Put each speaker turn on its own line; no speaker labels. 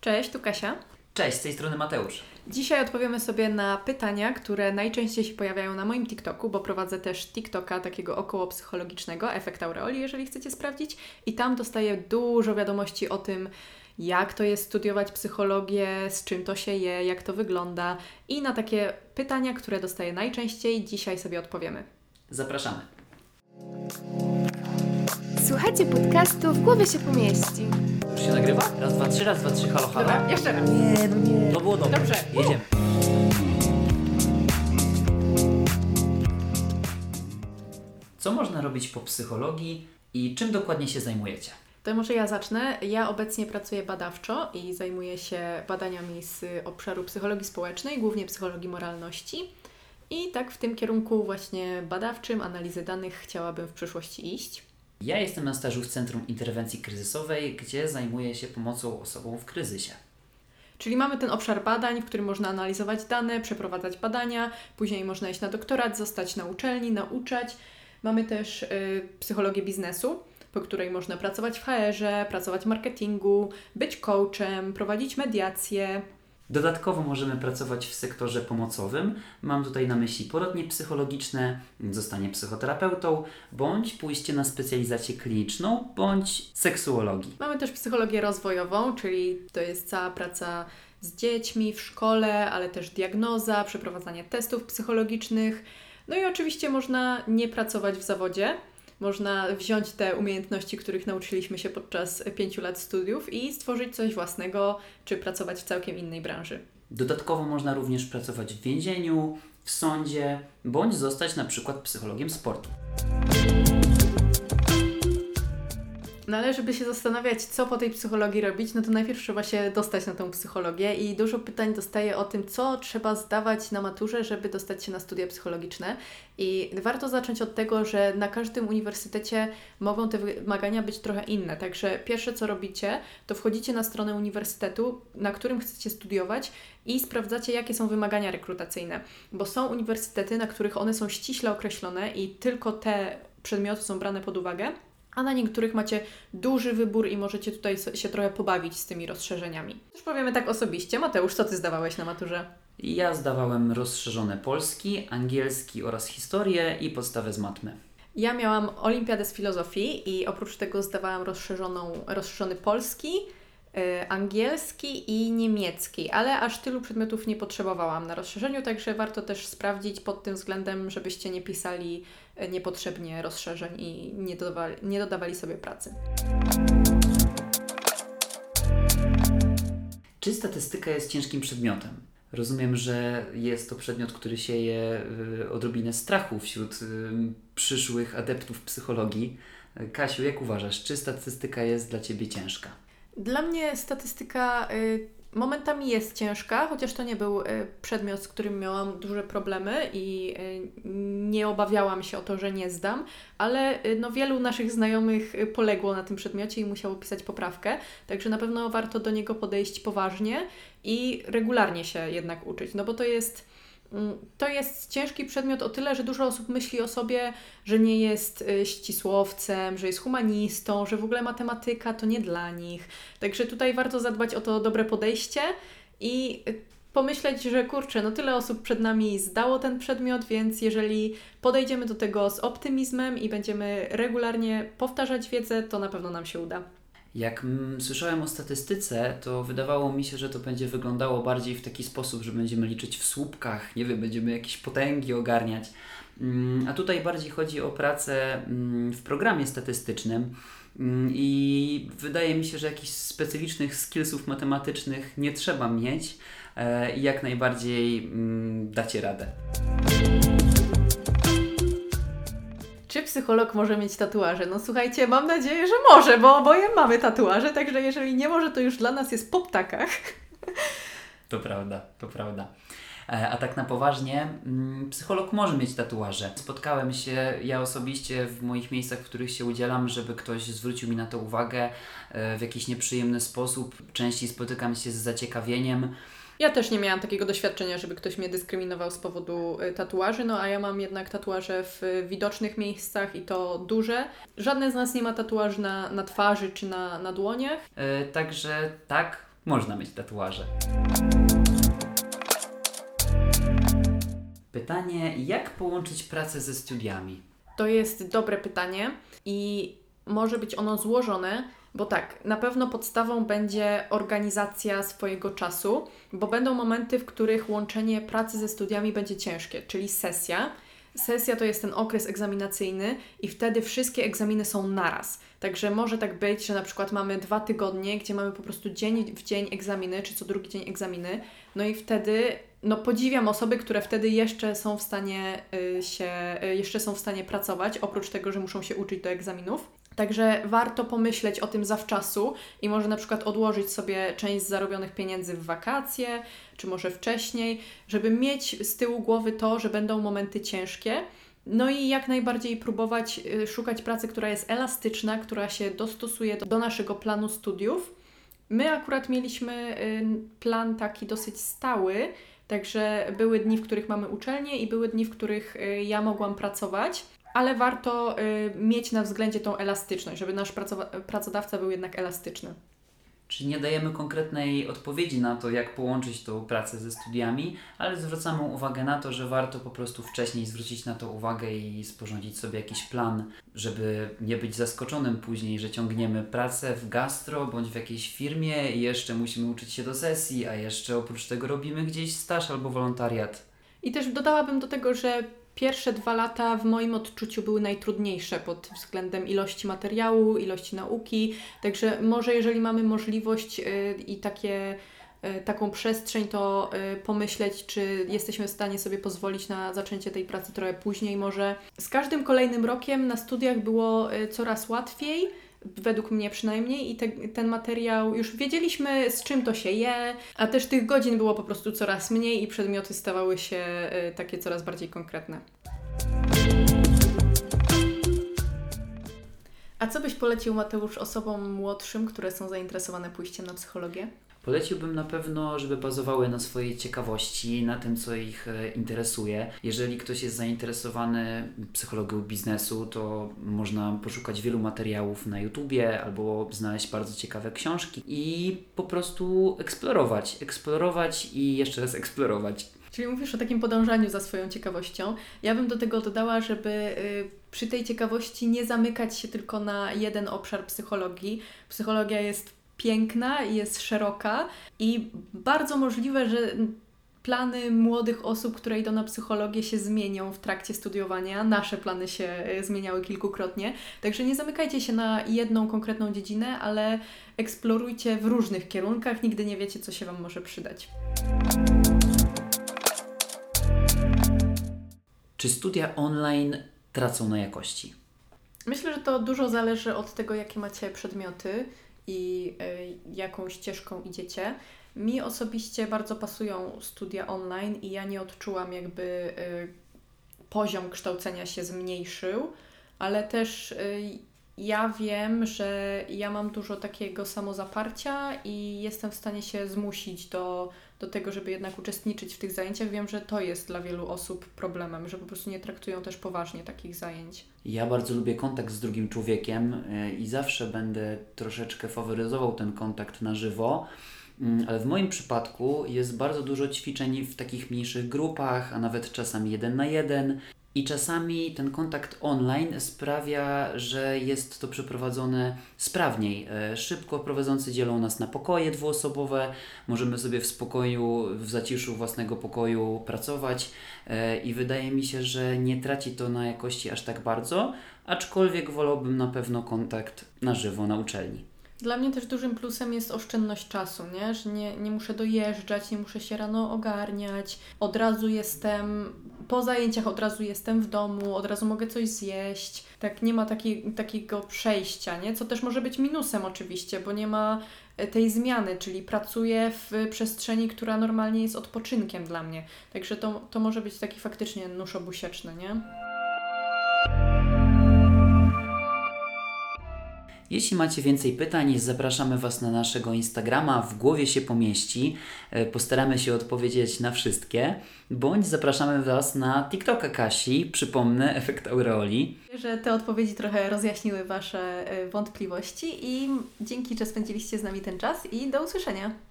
Cześć, tu Kasia.
Cześć, z tej strony Mateusz.
Dzisiaj odpowiemy sobie na pytania, które najczęściej się pojawiają na moim TikToku, bo prowadzę też TikToka takiego około psychologicznego, Efekt Aureoli, jeżeli chcecie sprawdzić. I tam dostaję dużo wiadomości o tym, jak to jest studiować psychologię, z czym to się je, jak to wygląda. I na takie pytania, które dostaję najczęściej, dzisiaj sobie odpowiemy.
Zapraszamy.
Słuchajcie podcastu W głowie się pomieści.
Już się nagrywa? Raz, dwa, trzy, halo, halo.
Dobra, jeszcze raz.
Nie. To było dobre.
Dobrze.
Jedziemy. Co można robić po psychologii i czym dokładnie się zajmujecie?
To może ja zacznę. Ja obecnie pracuję badawczo i zajmuję się badaniami z obszaru psychologii społecznej, głównie psychologii moralności. I tak w tym kierunku właśnie badawczym, analizy danych chciałabym w przyszłości iść.
Ja jestem na stażu w Centrum Interwencji Kryzysowej, gdzie zajmuję się pomocą osobom w kryzysie.
Czyli mamy ten obszar badań, w którym można analizować dane, przeprowadzać badania, później można iść na doktorat, zostać na uczelni, nauczać. Mamy też psychologię biznesu, po której można pracować w HR-ze, pracować w marketingu, być coachem, prowadzić mediacje.
Dodatkowo możemy pracować w sektorze pomocowym. Mam tutaj na myśli poradnie psychologiczne, zostanie psychoterapeutą, bądź pójście na specjalizację kliniczną, bądź seksuologii.
Mamy też psychologię rozwojową, czyli to jest cała praca z dziećmi w szkole, ale też diagnoza, przeprowadzanie testów psychologicznych. No i oczywiście można nie pracować w zawodzie. Można wziąć te umiejętności, których nauczyliśmy się podczas 5 lat studiów i stworzyć coś własnego, czy pracować w całkiem innej branży.
Dodatkowo można również pracować w więzieniu, w sądzie, bądź zostać na przykład psychologiem sportu.
No ale żeby się zastanawiać, co po tej psychologii robić, no to najpierw trzeba się dostać na tą psychologię i dużo pytań dostaję o tym, co trzeba zdawać na maturze, żeby dostać się na studia psychologiczne. I warto zacząć od tego, że na każdym uniwersytecie mogą te wymagania być trochę inne. Także pierwsze, co robicie, to wchodzicie na stronę uniwersytetu, na którym chcecie studiować i sprawdzacie, jakie są wymagania rekrutacyjne. Bo są uniwersytety, na których one są ściśle określone i tylko te przedmioty są brane pod uwagę, a na niektórych macie duży wybór i możecie tutaj się trochę pobawić z tymi rozszerzeniami. Już powiemy tak osobiście. Mateusz, co Ty zdawałeś na maturze?
Ja zdawałem rozszerzone polski, angielski oraz historię i podstawę z matmy.
Ja miałam olimpiadę z filozofii i oprócz tego zdawałam rozszerzony polski, angielski i niemiecki, ale aż tylu przedmiotów nie potrzebowałam na rozszerzeniu, także warto też sprawdzić pod tym względem, żebyście nie pisali niepotrzebnie rozszerzeń i nie dodawali sobie pracy.
Czy statystyka jest ciężkim przedmiotem? Rozumiem, że jest to przedmiot, który sieje odrobinę strachu wśród przyszłych adeptów psychologii. Kasiu, jak uważasz, czy statystyka jest dla Ciebie ciężka?
Dla mnie statystyka momentami jest ciężka, chociaż to nie był przedmiot, z którym miałam duże problemy i nie obawiałam się o to, że nie zdam, ale wielu naszych znajomych poległo na tym przedmiocie i musiało pisać poprawkę, także na pewno warto do niego podejść poważnie i regularnie się jednak uczyć, no bo to jest ciężki przedmiot o tyle, że dużo osób myśli o sobie, że nie jest ścisłowcem, że jest humanistą, że w ogóle matematyka to nie dla nich. Także tutaj warto zadbać o to dobre podejście i pomyśleć, że kurczę, no tyle osób przed nami zdało ten przedmiot, więc jeżeli podejdziemy do tego z optymizmem i będziemy regularnie powtarzać wiedzę, to na pewno nam się uda.
Jak słyszałem o statystyce, to wydawało mi się, że to będzie wyglądało bardziej w taki sposób, że będziemy liczyć w słupkach, nie wiem, będziemy jakieś potęgi ogarniać. A tutaj bardziej chodzi o pracę w programie statystycznym i wydaje mi się, że jakichś specyficznych skillsów matematycznych nie trzeba mieć i jak najbardziej dacie radę.
Czy psycholog może mieć tatuaże? No słuchajcie, mam nadzieję, że może, bo oboje mamy tatuaże, także jeżeli nie może, to już dla nas jest po ptakach.
To prawda. A tak na poważnie, psycholog może mieć tatuaże. Spotkałem się ja osobiście w moich miejscach, w których się udzielam, żeby ktoś zwrócił mi na to uwagę w jakiś nieprzyjemny sposób. Częściej spotykam się z zaciekawieniem.
Ja też nie miałam takiego doświadczenia, żeby ktoś mnie dyskryminował z powodu tatuaży, no a ja mam jednak tatuaże w widocznych miejscach i to duże. Żadne z nas nie ma tatuaży na twarzy czy na dłoniach.
Także tak, można mieć tatuaże. Pytanie, jak połączyć pracę ze studiami?
To jest dobre pytanie i może być ono złożone, bo tak, na pewno podstawą będzie organizacja swojego czasu, bo będą momenty, w których łączenie pracy ze studiami będzie ciężkie, czyli sesja. Sesja to jest ten okres egzaminacyjny i wtedy wszystkie egzaminy są naraz. Także może tak być, że na przykład mamy 2 tygodnie, gdzie mamy po prostu dzień w dzień egzaminy, czy co drugi dzień egzaminy. No i wtedy, podziwiam osoby, które wtedy jeszcze są w stanie pracować, oprócz tego, że muszą się uczyć do egzaminów. Także warto pomyśleć o tym zawczasu i może na przykład odłożyć sobie część z zarobionych pieniędzy w wakacje, czy może wcześniej, żeby mieć z tyłu głowy to, że będą momenty ciężkie. No i jak najbardziej próbować szukać pracy, która jest elastyczna, która się dostosuje do naszego planu studiów. My akurat mieliśmy plan taki dosyć stały, także były dni, w których mamy uczelnię i były dni, w których ja mogłam pracować. Ale warto mieć na względzie tą elastyczność, żeby nasz pracodawca był jednak elastyczny.
Czyli nie dajemy konkretnej odpowiedzi na to, jak połączyć tą pracę ze studiami, ale zwracamy uwagę na to, że warto po prostu wcześniej zwrócić na to uwagę i sporządzić sobie jakiś plan, żeby nie być zaskoczonym później, że ciągniemy pracę w gastro bądź w jakiejś firmie i jeszcze musimy uczyć się do sesji, a jeszcze oprócz tego robimy gdzieś staż albo wolontariat.
I też dodałabym do tego, że pierwsze 2 lata w moim odczuciu były najtrudniejsze pod względem ilości materiału, ilości nauki, także może jeżeli mamy możliwość i taką przestrzeń, to pomyśleć, czy jesteśmy w stanie sobie pozwolić na zaczęcie tej pracy trochę później. Może z każdym kolejnym rokiem na studiach było coraz łatwiej, według mnie przynajmniej, i ten materiał, już wiedzieliśmy, z czym to się je, a też tych godzin było po prostu coraz mniej i przedmioty stawały się takie coraz bardziej konkretne. A co byś polecił, Mateusz, osobom młodszym, które są zainteresowane pójściem na psychologię?
Poleciłbym na pewno, żeby bazowały na swojej ciekawości, na tym, co ich interesuje. Jeżeli ktoś jest zainteresowany psychologią biznesu, to można poszukać wielu materiałów na YouTubie albo znaleźć bardzo ciekawe książki i po prostu eksplorować i jeszcze raz eksplorować.
Czyli mówisz o takim podążaniu za swoją ciekawością. Ja bym do tego dodała, żeby przy tej ciekawości nie zamykać się tylko na jeden obszar psychologii. Psychologia jest piękna i jest szeroka i bardzo możliwe, że plany młodych osób, które idą na psychologię, się zmienią w trakcie studiowania. Nasze plany się zmieniały kilkukrotnie. Także nie zamykajcie się na jedną konkretną dziedzinę, ale eksplorujcie w różnych kierunkach. Nigdy nie wiecie, co się Wam może przydać.
Czy studia online tracą na jakości?
Myślę, że to dużo zależy od tego, jakie macie przedmioty i jaką ścieżką idziecie. Mi osobiście bardzo pasują studia online i ja nie odczułam, jakby poziom kształcenia się zmniejszył, ale też ja wiem, że ja mam dużo takiego samozaparcia i jestem w stanie się zmusić do tego, żeby jednak uczestniczyć w tych zajęciach. Wiem, że to jest dla wielu osób problemem, że po prostu nie traktują też poważnie takich zajęć.
Ja bardzo lubię kontakt z drugim człowiekiem i zawsze będę troszeczkę faworyzował ten kontakt na żywo, ale w moim przypadku jest bardzo dużo ćwiczeń w takich mniejszych grupach, a nawet czasami 1 na 1. I czasami ten kontakt online sprawia, że jest to przeprowadzone sprawniej. Szybko prowadzący dzielą nas na pokoje dwuosobowe, możemy sobie w spokoju, w zaciszu własnego pokoju pracować i wydaje mi się, że nie traci to na jakości aż tak bardzo, aczkolwiek wolałbym na pewno kontakt na żywo na uczelni.
Dla mnie też dużym plusem jest oszczędność czasu, nie? Że nie muszę dojeżdżać, nie muszę się rano ogarniać, od razu jestem, po zajęciach od razu jestem w domu, od razu mogę coś zjeść, tak nie ma takiego przejścia, nie? Co też może być minusem oczywiście, bo nie ma tej zmiany, czyli pracuję w przestrzeni, która normalnie jest odpoczynkiem dla mnie, także to może być taki faktycznie nóż obusieczny, nie?
Jeśli macie więcej pytań, zapraszamy Was na naszego Instagrama W Głowie się pomieści. Postaramy się odpowiedzieć na wszystkie. Bądź zapraszamy Was na TikToka Kasi, przypomnę, efekt aureoli.
Że te odpowiedzi trochę rozjaśniły Wasze wątpliwości i dzięki, że spędziliście z nami ten czas i do usłyszenia.